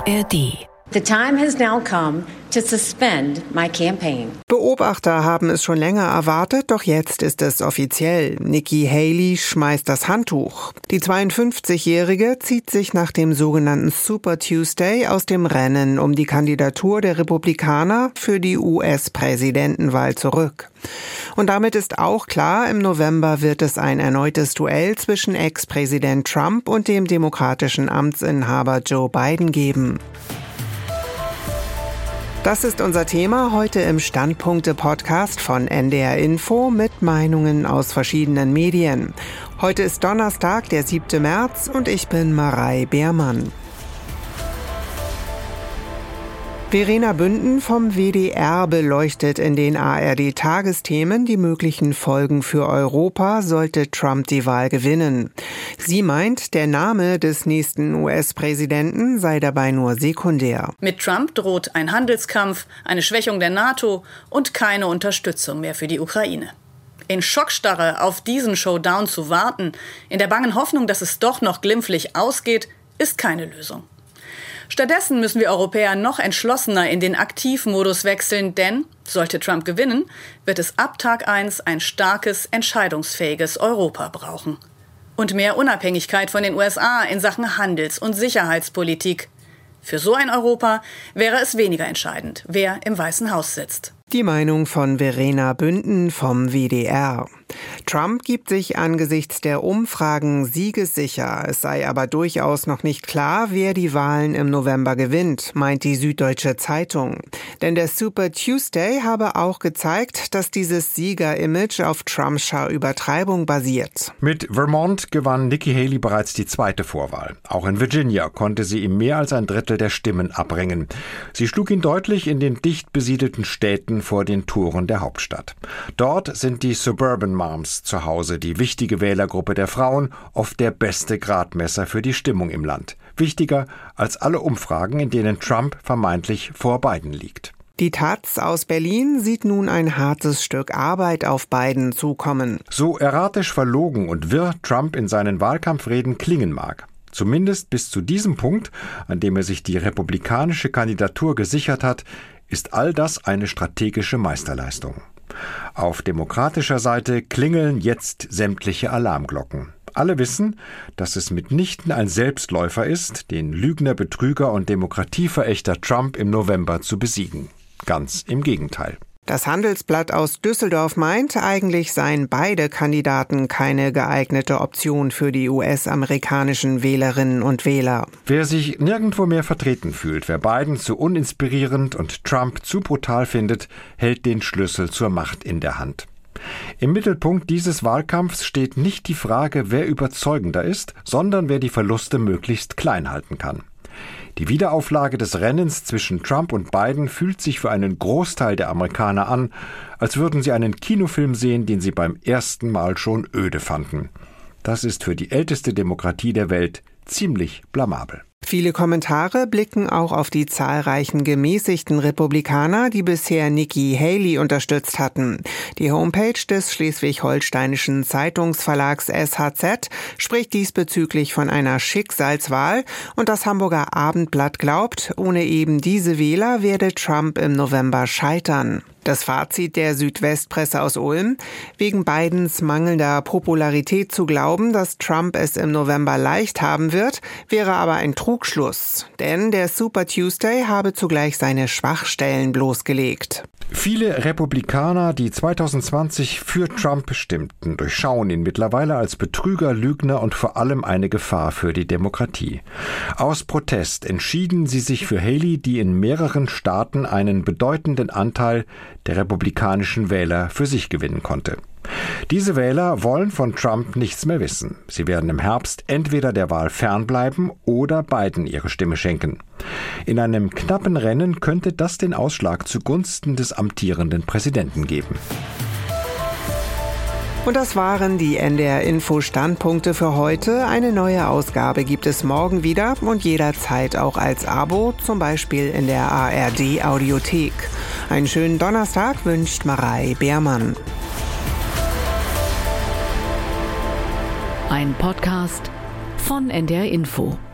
ARD. The time has now come to suspend my campaign. Beobachter haben es schon länger erwartet, doch jetzt ist es offiziell. Nikki Haley schmeißt das Handtuch. Die 52-Jährige zieht sich nach dem sogenannten Super Tuesday aus dem Rennen um die Kandidatur der Republikaner für die US-Präsidentenwahl zurück. Und damit ist auch klar, im November wird es ein erneutes Duell zwischen Ex-Präsident Trump und dem demokratischen Amtsinhaber Joe Biden geben. Das ist unser Thema heute im Standpunkte-Podcast von NDR Info mit Meinungen aus verschiedenen Medien. Heute ist Donnerstag, der 7. März und ich bin Marei Beermann. Verena Bünden vom WDR beleuchtet in den ARD-Tagesthemen die möglichen Folgen für Europa, sollte Trump die Wahl gewinnen. Sie meint, der Name des nächsten US-Präsidenten sei dabei nur sekundär. Mit Trump droht ein Handelskampf, eine Schwächung der NATO und keine Unterstützung mehr für die Ukraine. In Schockstarre auf diesen Showdown zu warten, in der bangen Hoffnung, dass es doch noch glimpflich ausgeht, ist keine Lösung. Stattdessen müssen wir Europäer noch entschlossener in den Aktivmodus wechseln, denn, sollte Trump gewinnen, wird es ab Tag 1 ein starkes, entscheidungsfähiges Europa brauchen. Und mehr Unabhängigkeit von den USA in Sachen Handels- und Sicherheitspolitik. Für so ein Europa wäre es weniger entscheidend, wer im Weißen Haus sitzt. Die Meinung von Verena Bünden vom WDR. Trump gibt sich angesichts der Umfragen siegessicher. Es sei aber durchaus noch nicht klar, wer die Wahlen im November gewinnt, meint die Süddeutsche Zeitung. Denn der Super Tuesday habe auch gezeigt, dass dieses Sieger-Image auf Trumpscher Übertreibung basiert. Mit Vermont gewann Nikki Haley bereits die zweite Vorwahl. Auch in Virginia konnte sie ihm mehr als ein Drittel der Stimmen abringen. Sie schlug ihn deutlich in den dicht besiedelten Städten vor den Toren der Hauptstadt. Dort sind die Suburban Moms zu Hause, die wichtige Wählergruppe der Frauen, oft der beste Gradmesser für die Stimmung im Land. Wichtiger als alle Umfragen, in denen Trump vermeintlich vor Biden liegt. Die Taz aus Berlin sieht nun ein hartes Stück Arbeit auf Biden zukommen. So erratisch verlogen und wirr Trump in seinen Wahlkampfreden klingen mag. Zumindest bis zu diesem Punkt, an dem er sich die republikanische Kandidatur gesichert hat, ist all das eine strategische Meisterleistung. Auf demokratischer Seite klingeln jetzt sämtliche Alarmglocken. Alle wissen, dass es mitnichten ein Selbstläufer ist, den Lügner, Betrüger und Demokratieverächter Trump im November zu besiegen. Ganz im Gegenteil. Das Handelsblatt aus Düsseldorf meint, eigentlich seien beide Kandidaten keine geeignete Option für die US-amerikanischen Wählerinnen und Wähler. Wer sich nirgendwo mehr vertreten fühlt, wer Biden zu uninspirierend und Trump zu brutal findet, hält den Schlüssel zur Macht in der Hand. Im Mittelpunkt dieses Wahlkampfs steht nicht die Frage, wer überzeugender ist, sondern wer die Verluste möglichst klein halten kann. Die Wiederauflage des Rennens zwischen Trump und Biden fühlt sich für einen Großteil der Amerikaner an, als würden sie einen Kinofilm sehen, den sie beim ersten Mal schon öde fanden. Das ist für die älteste Demokratie der Welt ziemlich blamabel. Viele Kommentare blicken auch auf die zahlreichen gemäßigten Republikaner, die bisher Nikki Haley unterstützt hatten. Die Homepage des schleswig-holsteinischen Zeitungsverlags SHZ spricht diesbezüglich von einer Schicksalswahl und das Hamburger Abendblatt glaubt, ohne eben diese Wähler werde Trump im November scheitern. Das Fazit der Südwestpresse aus Ulm: Wegen Bidens mangelnder Popularität zu glauben, dass Trump es im November leicht haben wird, wäre aber ein Trugschluss. Denn der Super Tuesday habe zugleich seine Schwachstellen bloßgelegt. Viele Republikaner, die 2020 für Trump stimmten, durchschauen ihn mittlerweile als Betrüger, Lügner und vor allem eine Gefahr für die Demokratie. Aus Protest entschieden sie sich für Haley, die in mehreren Staaten einen bedeutenden Anteil der republikanischen Wähler für sich gewinnen konnte. Diese Wähler wollen von Trump nichts mehr wissen. Sie werden im Herbst entweder der Wahl fernbleiben oder Biden ihre Stimme schenken. In einem knappen Rennen könnte das den Ausschlag zugunsten des amtierenden Präsidenten geben. Und das waren die NDR Info Standpunkte für heute. Eine neue Ausgabe gibt es morgen wieder und jederzeit auch als Abo, zum Beispiel in der ARD Audiothek. Einen schönen Donnerstag wünscht Marei Beermann. Ein Podcast von NDR Info.